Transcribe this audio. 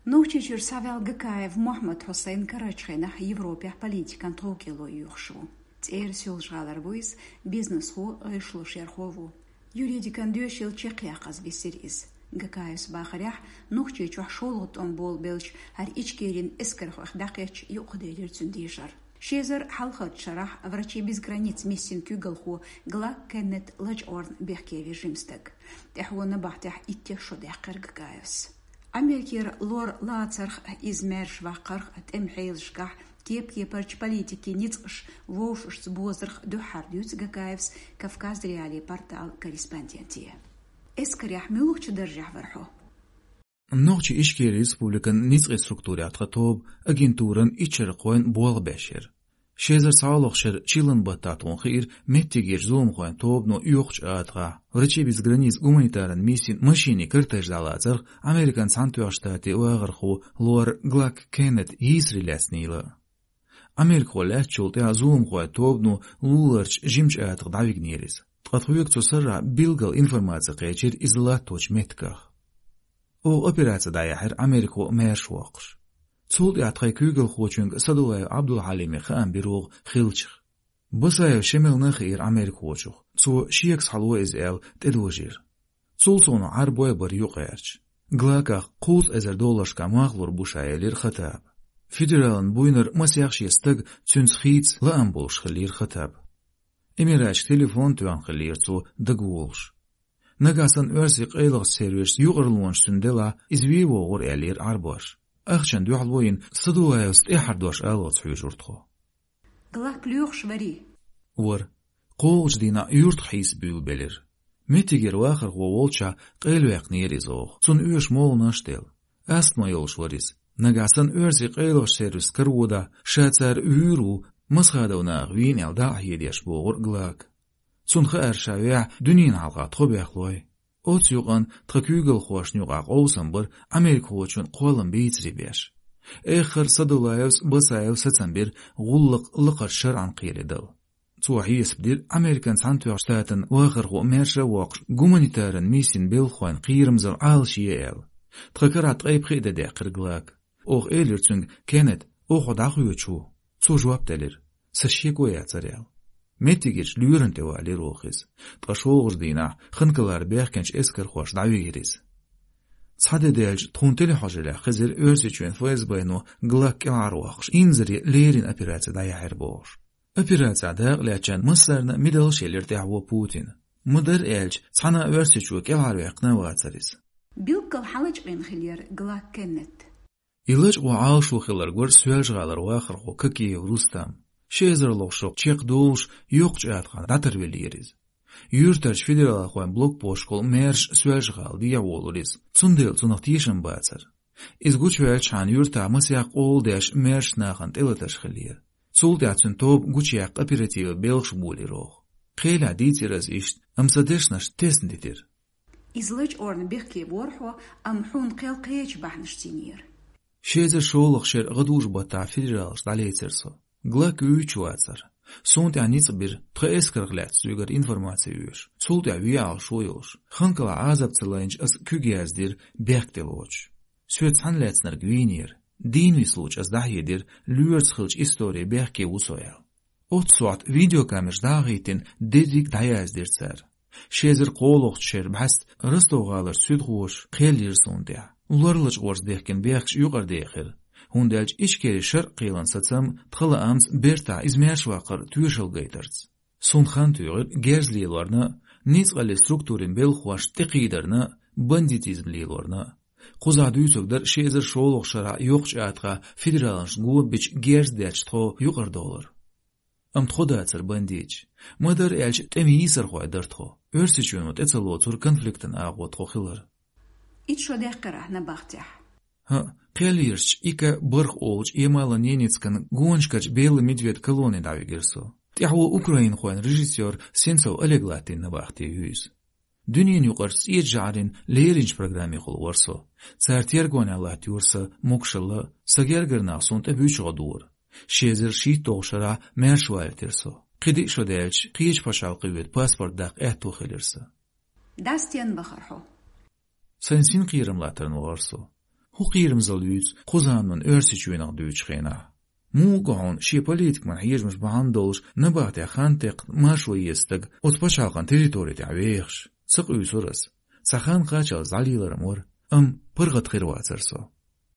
Нухчичер Савел Гакаев Мохмед Хусейн Карачхенах Европе политикан Токило юхшу. Тер сюлжгалар войс бизнес хо айшло шерхову. Юридикан дюшил чекляхаз бисириз. Гакаев бахарях нухчичер шолот он бол белч хар ичкерин эскерхох дакеч юқделер цундижар. Шезер халхат шарах врачи без границ миссин кюгалху гла кеннет ладжорн бехкеви жимстек. Техвона бахтях иттех шодехкер Гакаевс. Америкер лор лацарх измерш вақарх от эмхейлшках тепки парч политики ницш вовш сбозрх духардюц Гакаевс Кавказ реали портал корреспондентия. Эскарях милухчу держах варху. Ногчи ишки республикан ницш структурят хатоб агентуран ичерқоин болбешер. Шезер саалохшер чилан бататон хир меттигер зум хоин тобно юхч атга. Врачи без границ гуманитарен миссин машини кыртеждалазар Американ Сантуя штаты уагрху лор глак кеннет изрилеснила. Америко лячул те азум хой тобно луларч жимч атг давигнерис. Тхуюк цусара билгал информация кечер излаточ метках. О операция даяхер Америко мершвоқш. Цул ятхай кюгел хочунг Садулай Абдул Халими хан бируг хилчих. Бусай шемел нахир Америк хочух. Цу шиекс халуа из эл тедужир. Цул сону арбоя бар юқерч. Глаках $100,000 камахлур бушаялир хатаб. Федералан буйнер масяхши стыг цюнсхиц лаамбулш хилир хатаб. Эмирач телефон туан хилир цу дагулш. Нагасан өрсик эйлог сервис юғырлуанш сүндела извиво ғур әлир арбош. أخشن دو حلوين صدوا يست إحردوش ألغت حيجورتخو. غلاك ليوخ شوري. ور قوج دينا يورت حيس بيو بلر. متيجر واخر غوولشا قيلو يقنيري زوغ. تون ايش مول ناشتل. أست ما يولش وريز. نقاسن ايرزي قيلو سيرس كرودا شاتر ايرو مسخادو ناغوين الدا هيديش بوغر غلاك. تون خير شاويع دنين عالغات خو بيخلوي. От юган тхакюгал хошнюгак олсамбыр Америк хочун қолым бейтри беш. Эхыр Садулаевс басаев сацамбир гуллық лықар шаран қиредил. Цуахиес бдир Американ Сантуя штатын вағырғу мерша вақш гуманитарен миссин белхуан қиырымзыр ал шиел. Тхакарат ғайбхиде де қырглак. Оқ элерцунг кенет оқ одақуючу. Цу жуап делер. Сашьегоя царел. Меттигеш люренте вали рохис. Ташолгыр дина хынкалар бехкенч эскер хош давигерис. Цаде делж тунтели хажеле хизер өрсичен ФСБ-ну глак келаруахш. Инзери лерин операция даяхер бош. Операция дағлячан мысарна мидал шелер дяво Путин. Мыдыр элж цана өрсичу келаруяқна вацарис. Билкал халыч бенхилер глак кеннет. Илыч уаалшу хилар гор суяжгалар уахырху Кокиев Рустам. Шезер лошок чек душ юқч атқан ратырвелеріз. Юртарч федерал ахуан блокпошкол мерш суяжгал дия волуріз. Цундел цунақ тешін бацар. Изгуч вәлчан юрта мысяқ ол дәш мерш нахан телаташ хилер. Цул дәцін топ гучяқ оперативы белш були рох. Хейла дитираз ишт амсадешнаш тесн дитир. Излыч орн бехке ворхо амхун қел қеч бахныштинер. Шезер шолық шер ғдуш бата федерал шталейцерсо. Глак уйчуацар. Сонт аниц бир тхэскерглят зюгер информация юш. Цулт я виал шойлш. Ханкала азапцеланч as kügezdир bergteloch. Söt sanletsner gwinir. Dinwisluch as dahidir luertschilch история berge usoyal. Otswat videokamers dagitin dedik dayazdirser. Şezer qoloq şer bast rıstoğalar südğoş qelir sonda. Ularlıq ors bergen bergş yuqar dexir. Hundelch ishkeri shir qilan satsam txila amts berta izmersh waqar tuyshil gaytarts. Sunxan tuyur gerzlilarni nizqali strukturin belxwash tiqidarni banditizmlilarni. Quzaduyusugdar shezer sholoq shara yoqch atqa federalans gubich gerzdech txo yuqar dolar. Amtxodatsar bandich. Madar elch temisar qoydar txo. Örsichunut etsalotur konfliktin aqo txo xilar. Itshodeh qirahna baxtih. Qelirch ika barq olch emala Nenetskan gonchkach belый medved koloni davigirso. Tyahu Ukrain xoan rejissyor Sensov Oleglatin nabaqti yüz. Dünyen yuqar siyetjarin lerinch programmi qol warso. Sartiergon alat yursa mokshalla sagergerna sonta büchga dur. Shezer shit toshara mershwalterso. Qidi shodelch qiyech pashalqivet pasport daq ehto khilirsa. Dastian bakharho. Sensin qirimlatern warso. قيرمزل يوز قزان من أرسي جوينغ دوش خينا مو قاون شي بوليتك من حيرمش بهاندولش نبات خانتق ما شوي يستق وتبشاقن تريتوري تعويخش سق يسورس سخان قاچل زاليلر مور برغت خيرواترسو